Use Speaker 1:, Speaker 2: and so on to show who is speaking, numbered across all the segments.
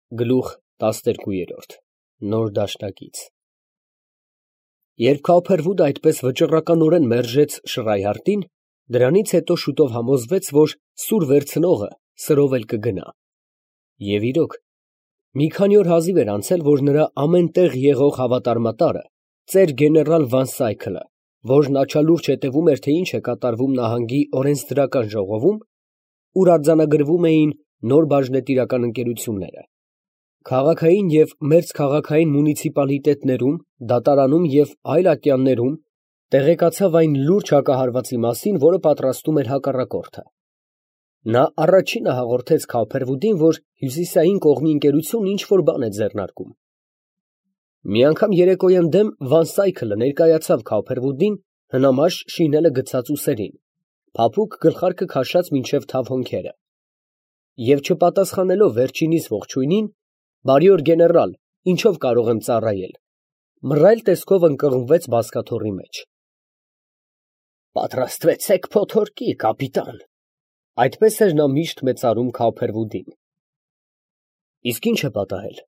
Speaker 1: Գլուխ 12 Նոր դաշնակից Երբ Քոփերվուդը այդպես վճռականորեն մերժեց Շրայհարտին, դրանից հետո շուտով համոզվեց, որ սուր վերցնողը սրով էլ կգնա։ Եվ իրոք, մի քանի օր հազիվ էր անցել, որ նրա ամեն տեղ եղող հավատարմատարը, ծեր գեներալ Վան Սայքլը, որն աչալուրջ հետևում էր, թե ինչ է կատարվում նահանգի օրենսդրական ժողովում, ուր արձանագրվում էին նոր բաժնետիրական ընկերությունները, քաղաքային և մերձքաղաքային մունիցիպալիտետներում, դատարանում և այլ ատյաններում տեղեկացավ այն լուրջ հակահարվածի մասին, որը պատրաստում էր հակառակորդը։ Նա առաջինը հաղորդեց Քոփերվուդին, որ հյուսիսային կողմի ընկերությունը ինչ-որ բան է ձեռնարկում։ Մի անգամ երեկոյան դեմ Վան Սայքլը ներկայացավ Քոփերվուդին հնամաշ շինելը գցած ուսերին, փափուկ գլխարկը քաշած մինչև թավ հոնքերը, և չպատասխանելով վերջինիս ողջույնին, բարի օր գեներալ, ինչով կարող եմ ծառայել, մռայլ տեսքով ընկղմվեց բազկաթոռի մեջ։ Պատրաստվեցեք փոթորկի, կապիտան, այդպես էր նա միշտ մեծարում Քոփերվուդին։ Իսկ ինչ է պատահել։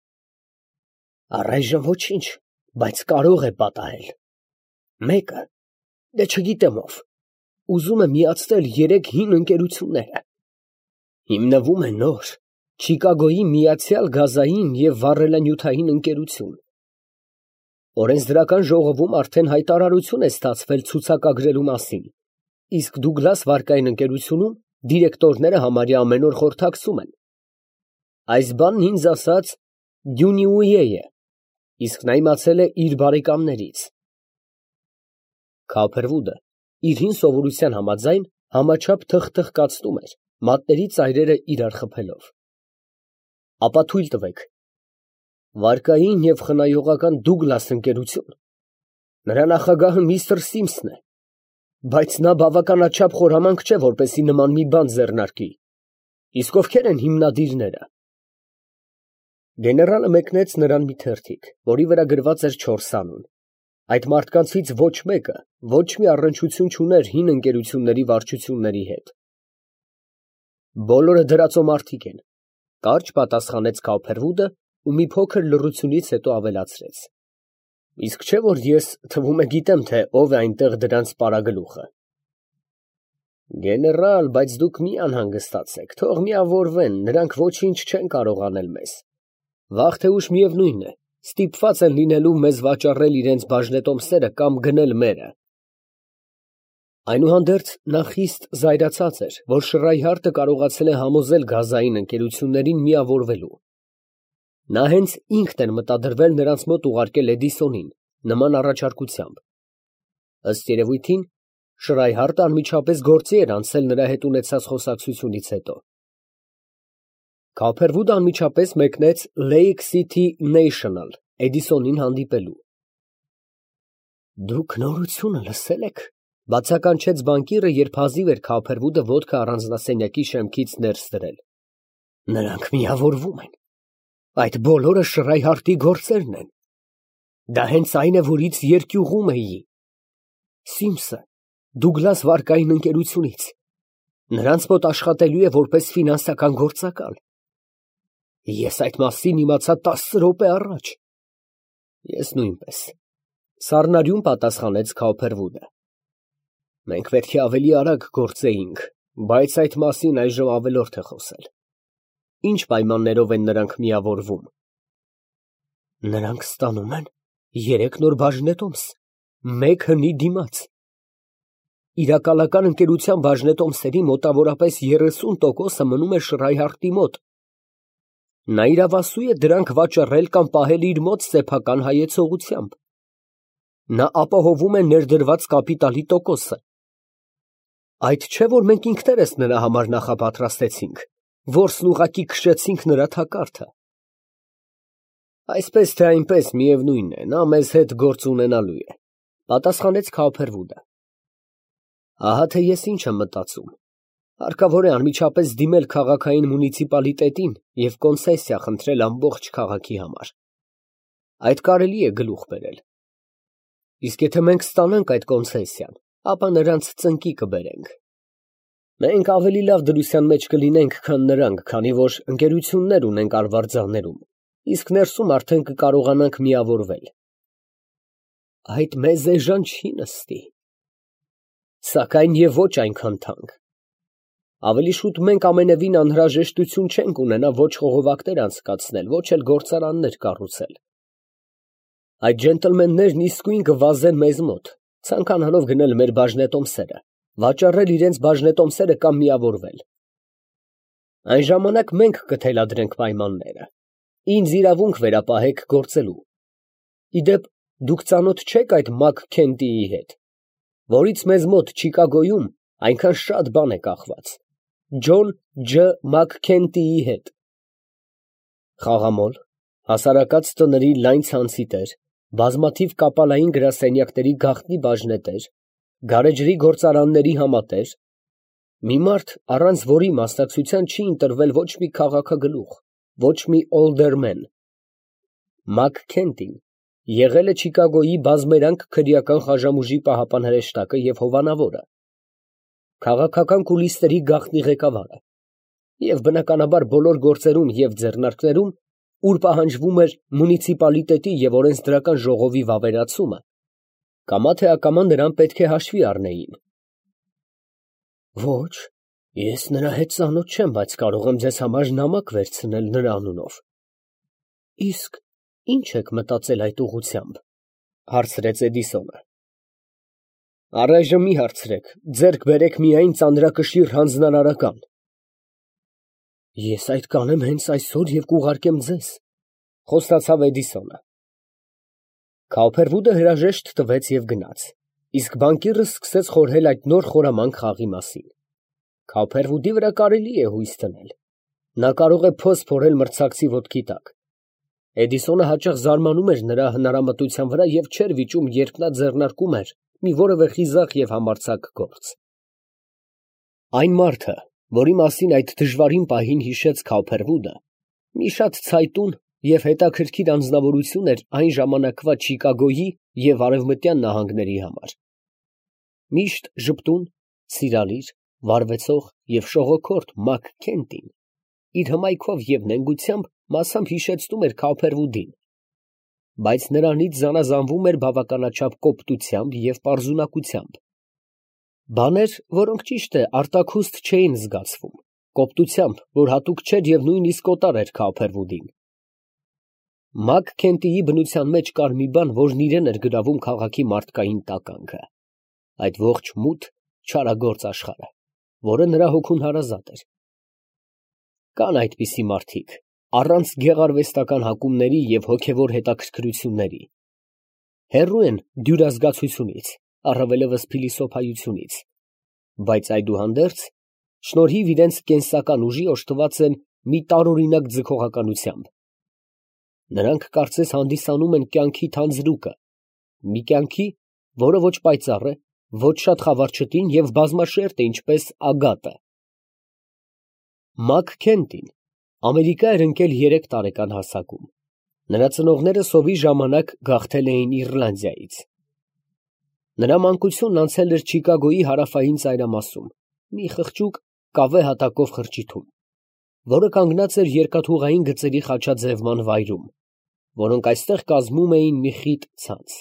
Speaker 1: Առայժմ ոչինչ, բայց կարող է պատահել։ Մեկը, դե չգիտեմ ով, ուզում է միացնել 3 հին ընկերությունները։ Հիմնվում է նոր Չիկագոյի Միացյալ գազային և վառելանյութային ընկերություն։ Օրենսդրական ժողովում արդեն հայտարարություն է ստացվել ցուցակագրելու մասին, իսկ Դուգլաս վարկային ընկերությունում դիրեկտորները համարյա ամեն օր խորհրդակցում են։ Այս բանն ինձ ասաց Դյունիուիեը, իսկ նա իմացել է իր բարեկամներից։ Քոփերվուդը իր հին սովորության համաձայն համաչափ թխթխկացնում էր, մատների ծայրերը իրար խփելով։ Ապա թույլ տվեք։ Վարկային և խնայողական Դուգլաս ընկերություն։ Նրա նախագահը միստր Սիմսն է, բայց նա բավականաչափ խորամանկ չէ, որպեսզի նման մի բան ձեռնարկի։ Իսկ ովքեր են հիմնադիրները։ Գեներալը մեկնեց նրան մի թերթիկ, որի վրա գրված էր 4 անուն։ Այդ մարդկանցից ոչ մեկը ոչ մի առնչություն չուներ հին ընկերությունների վարչությունների հետ։ Բոլորը դրածո մարդիկ են, կարճ պատասխանեց Քոփերվուդը ու մի փոքր լռությունից հետո ավելացրեց. Իսկ չէ՞ որ ես, թվում է, գիտեմ, թե ով է այնտեղ դրանց պարագլուխը։ Գեներալ, բայց դուք մի անհանգստացեք, թող միավորվեն, նրանք ոչինչ չեն կարող անել մեզ։ Վաղ թե ուշ միևնույն է, ստիպված են լինելու մեզ վաճառել իրենց բաժնետոմսերը կամ գնել մերը։ Այնուհանդերձ նա խիստ զայրացած էր, որ Շրայհարտը կարողացել է համոզել գազային ընկերություններին միավորվելու։ Նա հենց ինքն էր մտադրվել նրանց մոտ ուղարկել Էդիսոնին նման առաջարկությամբ։ Ըստ երևույթին, Շրայհարտը անմիջապես գործի էր անցել նրա հետ ունեցած խոսակցությունից հետո։ Քոփերվուդը անմիջապես մեկնեց Lake City National Էդիսոնին հանդիպելու։ Դուք նորությունը լսել եք, բացականչեց բանկիրը, երբ հազիվ էր Քոփերվուդը ոդկա առանձնասենյակի շեմքից ներս դրել։ Նրանք միավորվում են։ Այդ բոլորը Շրայհարտի գործերն են։ Դա հենց այն է, որից երկյուղում էի։ Սիմսը Դուգլաս վարկային ընկերությունից։ Նրանց մոտ աշխատելու է որպես ֆինանսական գործակալ։ Ես այդ մասին իմացա 10 րոպե առաջ։ Ես նույնպես, սառնարյուն պատասխանեց Քոփերվուդը։ Մենք պետք է ավելի արագ գործեինք, բայց այդ մասին այժմ ավելորդ է խոսել։ Ինչ պայմաններով են նրանք միավորվում։ Նրանք ստանում են 3 նոր բաժնետոմս, 1 հնի դիմաց։ Իրակալական ընկերության բաժնետոմսերի մոտավորապես 30%-ը մնում է Շրայհարտի մոտ։ Նա իրավասու է դրանք վաճառել կամ պահել իր մոտ սեփական հայեցողությամբ։ Նա ապահովում է ներդրված կապիտալի տոկոսը։ Այդ չէ, որ մենք ինքներս նրա համար նախապատրաստեցինք, որսն ուղղակի քշեցինք նրա թակարդը։ Այսպես թե այնպես, միևնույն է, նա մեզ հետ գործ ունենալու է, պատասխանեց Քոփերվուդը։ Ահա թե ես ինչ եմ մտածում։ Հարկավոր է անմիջապես դիմել քաղաքային մունիցիպալիտետին և կոնցեսիա խնդրել ամբողջ քաղաքի համար։ Այդ կարելի է գլուխ բերել։ Իսկ եթե մենք ստանանք այդ կոնցեսիան, ապա նրանց ծնկի կբերենք։ Մենք ավելի լավ դրության մեջ կլինենք, քան նրանք, քանի որ ընկերություններ ունենք արվարձաններում, իսկ ներսում արդեն կկարողանանք միավորվել։ Այդ մեզ էժան չի նստի, սակայն եւ ոչ այնքան թանկ։ Ավելի շուտ մենք ամենևին անհրաժեշտություն չենք ունենա ոչ խողովակներ անցկացնել, ոչ էլ գործարաններ կառուցել։ Այդ ջենտլմեններն իսկույն կվազեն մեզ մոտ, ցանկանալով գնել մեր բաժնետոմսերը, վաճառել իրենց բաժնետոմսերը կամ միավորվել։ Այն ժամանակ մենք կթելադրենք պայմանները։ Ինձ իրավունք վերապահեք գործելու։ Իդեպ, դուք ծանոթ չեք այդ Մակ Քենտիի հետ, որից մեզ մոտ Չիկագոյում այնքան շատ բան է կախված։ Ջոն Ջ. Մաքքենթիի հետ։ Խաղամոլ, հասարակած տների լայն ցանցի տեր, բազմաթիվ կապալային գրասենյակների գաղտնի բաժնետեր, գարեջրի գործարանների համատեր, մի մարդ, առանց որի մասնակցության չի ընտրվել ոչ մի քաղաքագլուխ, ոչ մի օլդերմեն։ Մաքքենթին եղել է Չիկագոյի բազմերանք քրեական խաժամուժի պահապան հրեշտակը և հովանավորը, քաղաքական կուլիսների գաղտնի ղեկավարը և բնականաբար բոլոր գործերում և ձեռնարկներում, ուր պահանջվում էր մունիցիպալիտետի և օրենսդրական ժողովի վավերացումը, կամա թե ակամա նրան պետք է հաշվի առնեին։ Ոչ, ես նրա հետ ծանոթ չեմ, բայց կարող եմ ձեզ համար նամակ վերցնել նրա անունով։ Իսկ ի՞նչ եք մտածել այդ ուղղությամբ, հարցրեց Էդիսոնը։ Առայժմ մի հարցրեք, ձեռք բերեք միայն ծանրակշիռ հանձնարարական։ Ես այդ կանեմ հենց այսօր և կուղարկեմ ձեզ, խոստացավ Էդիսոնը։ Քաուփերվուդը հրաժեշտ տվեց և գնաց, իսկ բանկիրը սկսեց խորհել այդ նոր խորամանկ խաղի մասին։ Քաուփերվուդի վրա կարելի է հույս դնել։ Նա կարող է փոս փորել մրցակցի ոտքի տակ։ Էդիսոնը հաճախ զարմանում էր նրա հնարամտության վրա և չէր վիճում, երբ նա ձեռնարկում էր մի որևէ խիզախ և համարձակ գործ։ Այն մարդը, որի մասին այդ դժվարին պահին հիշեց Քաուփերվուդը, մի շատ ցայտուն և հետաքրքիր անձնավորություն էր այն ժամանակվա Չիկագոյի և արևմտյան նահանգների համար։ Միշտ ժպտուն, սիրալիր, վարվեցող և շողոքորթ Մաքքենթին իր հմայքով և նենգությամբ մասամբ հիշեցնում էր Քաուփերվուդին, բայց նրանից զանազանվում էր բավականաչափ կոպտությամբ և պարզունակությամբ։ Բաներ, որոնք ճիշտ է, արտաքուստ չէին զգացվում, կոպտությամբ, որ հատուկ չէր և նույնիսկ օտար էր Քաուփերվուդին։ Մաքքենթիի բնության մեջ կար մի բան, որն իրեն էր գրավում քաղաքի մարդկային տականքը, այդ ողջ մութ, չարագործ աշխարհը, որը նրա հոգուն հարազատ էր։ Կան այդպիսի մարդիկ, առանց գեղարվեստական հակումների և հոգևոր հետաքրքրությունների, հեռու են դյուրազգացությունից, առավելևս փիլիսոփայությունից, բայց այդուհանդերձ, շնորհիվ իրենց կենսական ուժի օժտված են մի տարօրինակ ձգողականությամբ։ Նրանք կարծես հանդիսանում են կյանքի թանձրուկը, մի կյանքի, որը ոչ պայծառ է, ոչ շատ խավարչտին և բազմաշերտ է, ինչպես ագատը։ Մաքքենթին Ամերիկա էր ընկել 3 տարեկան հասակում։ Նրա ծնողները սովի ժամանակ գաղթել էին Իռլանդիայից։ Նրա մանկությունն անցել էր Չիկագոյի հարավային ծայրամասում, մի խղճուկ կավե հատակով խրճիթում, որը կանգնած էր երկաթուղային գծերի խաչաձևման վայրում, որոնք այստեղ կազմում էին մի խիտ ցանց։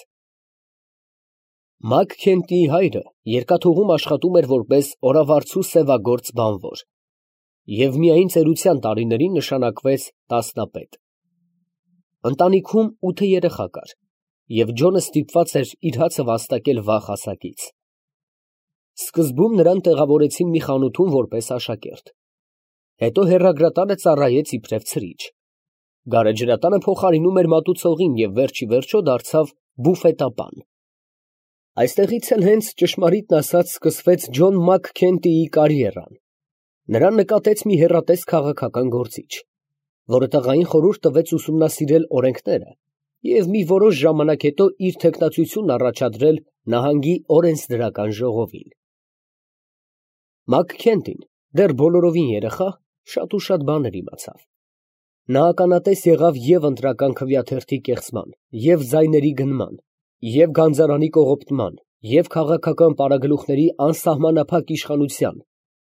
Speaker 1: Մաքքենթիի հայրը երկաթուղում աշխատում էր որպես օրավարձու սևագործ բանվոր և միայն ծերության տարիներին նշանակվեց տասնապետ։ Ընտանիքում 8 երեխա կար, և Ջոնը ստիպված էր իր հացը վաստակել վաղ հասակից։ Սկզբում նրան տեղավորեցին մի խանութում որպես աշակերտ, հետո հեռագրատանը ծառայեց իբրև ցրիչ, գարեջրատանը փոխարինում էր մատուցողին և վերջիվերջո դարձավ բուֆետապան։ Այստեղից էլ հենց ճշմարիտն ասած սկսվեց Ջոն Մաքքենթիի կարիերան։ Նրան նկատեց մի հեռատես քաղաքական գործիչ, որը տղային խորհուրդ տվեց ուսումնասիրել օրենքները և մի որոշ ժամանակ հետո իր թեկնածությունն առաջադրել նահանգի օրենսդրական ժողովին։ Մաքքենթին, դեռ բոլորովին երեխա, շատ բաներ իմացավ։ Նա ականատես եղավ և ընտրական քվեաթերթի կեղծման, և ձայների գնման, և գանձարանի կողոպտման, և քաղաքական պարագլուխների անսահմանափակ իշխանության,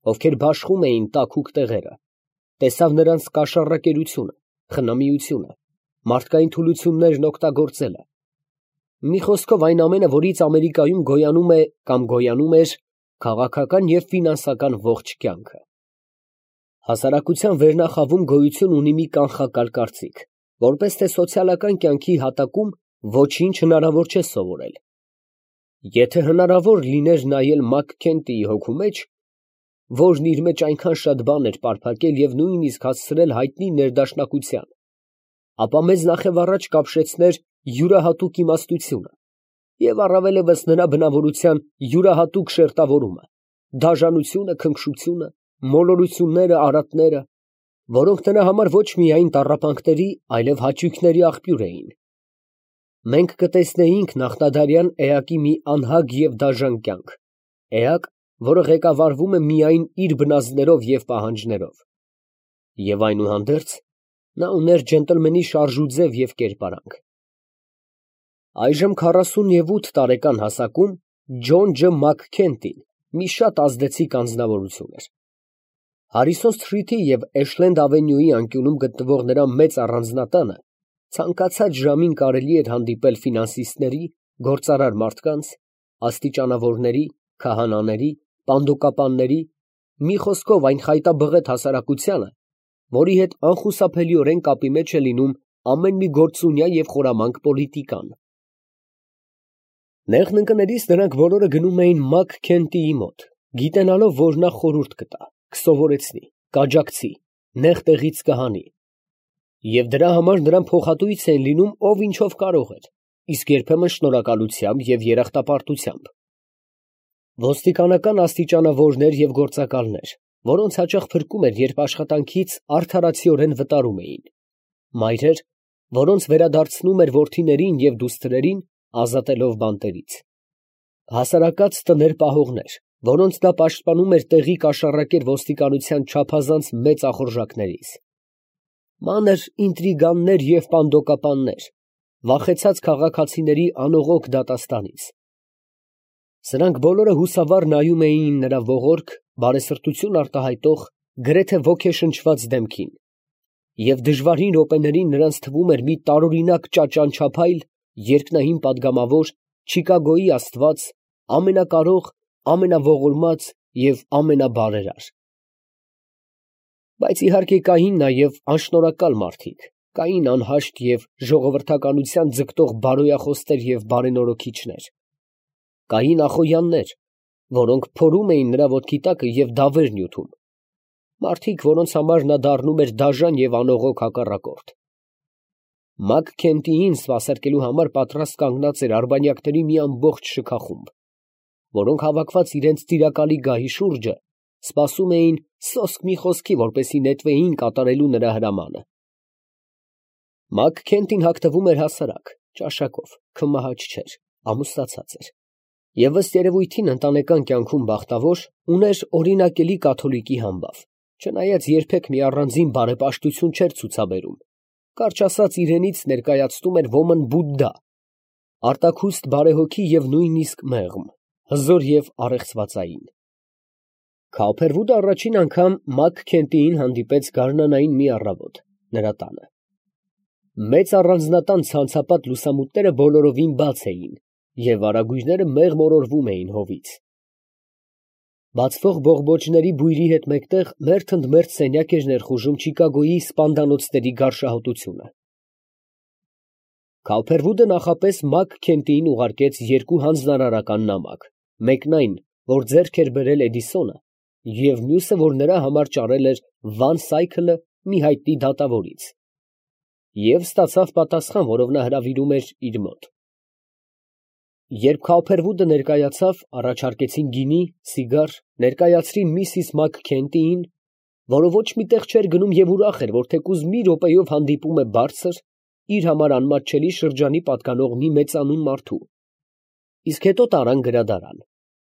Speaker 1: ովքեր բաշխում էին տաքուկ տեղերը, տեսավ նրանց կաշառակերությունը, խնամիությունը, մարդկային թուլություններն օգտագործելը, մի խոսքով այն ամենը, որից Ամերիկայում գոյանում է կամ գոյանում էր քաղաքական և ֆինանսական ողջ կյանքը։ Հասարակության վերնախավում գոյություն ունի մի կանխակալ կարծիք, որպես թե սոցիալական կյանքի հատակում ոչինչ հնարավոր չէ սովորել։ Եթե հնարավոր լիներ նայել Մաքքենթիի հոգու մեջ, որն իր մեջ այնքան շատ բան էր պարփակել և նույնիսկ հասցրել հայտնի ներդաշնակության, ապա մեզ նախևառաջ կապշեցներ յուրահատուկ իմաստությունը և առավելևս նրա բնավորության յուրահատուկ շերտավորումը, դաժանությունը, քնքշությունը, մոլորությունները, արատները, որոնք նրա համար ոչ միայն տառապանքների, այլև հաճույքների աղբյուր էին։ Մենք կտեսնեինք նախնադարյան էակի մի անհագ և դաժան կյանք, էակ, որը ղեկավարվում է միայն իր բնազդներով և պահանջներով։ Եվ այնուհանդերձ նա ուներ ջենտլմենի շարժուձև և կերպարանք։ Այժմ 48 տարեկան հասակում Ջոն Ջ. Մաքքենթին մի շատ ազդեցիկ անձնավորություն էր։ Հարիսոն Սթրիթի և Էշլենդ Ավենյուի անկյունում գտնվող նրա մեծ առանձնատանը ցանկացած ժամին կարելի էր հանդիպել ֆինանսիստների, գործարար մարդկանց, աստիճանավորների, քահանաների, պանդոկապանների, մի խոսքով այն խայտաբղետ հասարակությանը, որի հետ անխուսափելիորեն կապի մեջ է լինում ամեն մի գործունյա և խորամանկ պոլիտիկան։ Նեղն ընկներից նրանք բոլորը գնում էին Մաքքենթիի մոտ, գիտենալով, որ նա խորհուրդ կտա, կսովորեցնի, կաջակցի, նեղ տեղից կհանի, և դրա համար նրան փոխհատույց էին լինում ով ինչով կարող էր, իսկ երբեմն շնորհակալությամբ և երախտապարտությամբ։ Ոստիկանական աստիճանավորներ և գործակալներ, որոնց հաճախ փրկում էր, երբ աշխատանքից արդարացիորեն վտարում էին, մայրեր, որոնց վերադարձնում էր որդիներին և դուստրերին, ազատելով բանտերից, հասարակած տներ պահողներ, որոնց նա պաշտպանում էր տեղի կաշառակեր ոստիկանության չափազանց մեծ ախորժակներից, մանր ինտրիգաններ և պանդոկապաններ, վախեցած քաղաքացիների անողոք դատաստանից։ Սրանք բոլորը հուսավառ նայում էին նրա ողորկ, բարեսրտություն արտահայտող, գրեթե ոգեշնչված դեմքին, և դժվարին րոպեներին նրանց թվում էր մի տարօրինակ ճաճանչափայլ, երկնային պատգամավոր, Չիկագոյի աստված, ամենակարող, ամենաողորմած և ամենաբարերար։ Բայց իհարկե կային նաև անշնորհակալ մարդիկ, կային անհաշտ և ժողովրդականության ձգտող բարոյախոստեր և բարենորոգիչներ, կային ախոյաններ, որոնք փորում էին նրա ոտքի տակը և դավեր նյութում, մարդիկ, որոնց համար նա դառնում էր դաժան և անողոք հակառակորդ։ Մաքքենթիին սպասարկելու համար պատրաստ կանգնած էր արբանյակների մի ամբողջ շքախումբ, որոնք հավաքված իրենց տիրակալի գահի շուրջը, սպասում էին սոսկ մի խոսքի, որպեսզի նետվեին կատարելու նրա հրամանը։ Մաքքենթին հագնվում էր հասարակ, ճաշակով, քմահաճ չէր, ամուսնացած էր և ըստ երևույթին ընտանեկան կյանքում բախտավոր, ուներ օրինակելի կաթոլիկի համբավ, չնայած երբեք մի առանձին բարեպաշտություն չէր ցուցաբերում, կարճ ասած իրենից ներկայացնում էր ոմն Բուդդա, արտաքուստ բարեհոգի և նույնիսկ մեղմ, հզոր և առեղծվածային։ Քոփերվուդը առաջին անգամ Մաքքենթիին հանդիպեց գարնանային մի առավոտ նրա տանը։ Մեծ առանձնատան ցանցապատ լուսամուտները բոլորովին բաց էին և արագույրները մեղմորորվում էին հովից։ Բացվող բողբոջների բույրի հետ մեկտեղ մերթ ընդ մերթ սենյակ էր ներխուժում Չիկագոյի սպանդանոցների գարշահոտությունը։ Քոփերվուդը նախապես Մաքքենթիին ուղարկեց երկու հանձնարարական նամակ, մեկն այն, որ ձեռք էր բերել Էդիսոնը, և մյուսը, որ նրա համար ճարել էր Վան Սայքլը մի հայտնի դատավորից, և ստացավ պատասխան, որով նա հրավիրում էր իր մոտ։ Երբ Քոփերվուդը ներկայացավ, առաջարկեցին գինի, սիգար, ներկայացրին միսիս Մաքքենթիին, որը ոչ մի տեղ չէր գնում և ուրախ էր, որ թեկուզ մի րոպեով հանդիպում է բարձր, իր համար անմատչելի շրջանի պատկանող մի մեծանուն մարդու, իսկ հետո տարան գրադարան։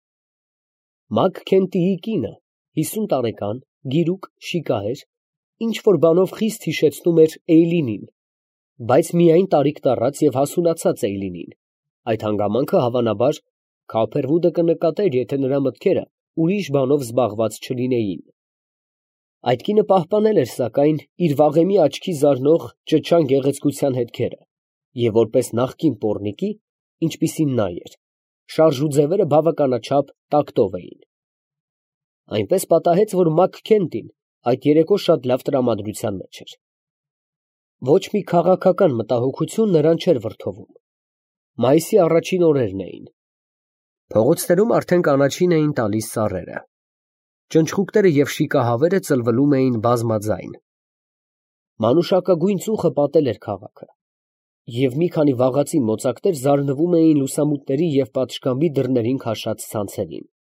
Speaker 1: Մաքքենթիի կինը, 50 տարեկան, գիրուկ, շիկահեր, ինչ֊որ բանով խիստ հիշեցնում էր Էյլինին, բայց միայն տարիք տառած և հասունացած Էյլինին, այդ հանգամանքը, հավանաբար, Քոփերվուդը կնկատեր, եթե նրա մտքերը ուրիշ բանով զբաղված չլինեին։ Այդ կինը պահպանել էր, սակայն, իր վաղեմի աչքի զարնող ճչան գեղեցկության հետքերը, և որպես նախկին պոռնիկի, ինչպիսին նա էր, շարժ ու ձևերը բավականաչափ տակտով էին։ Այնպես պատահեց, որ Մակ Քենտին այդ երեկո շատ լավ տրամադրության մեջ էր։ Ոչ մի քաղաքական մտահոգություն նրան չէր վրդովում։ Մայիսի առաջին օրերն էին։ Փողոցներում արդեն կանաչին էին տալիս ծառերը։ Ճնճղուկները և շիկահավերը ծլվլում էին բազմաձայն։ Մանուշակագույն ծուխը պատել էր քաղաքը, և մի քանի վաղացի մոծակներ զարնվում էին լուսամուտների և պատշգամբի դռներին քաշած ցանցերին։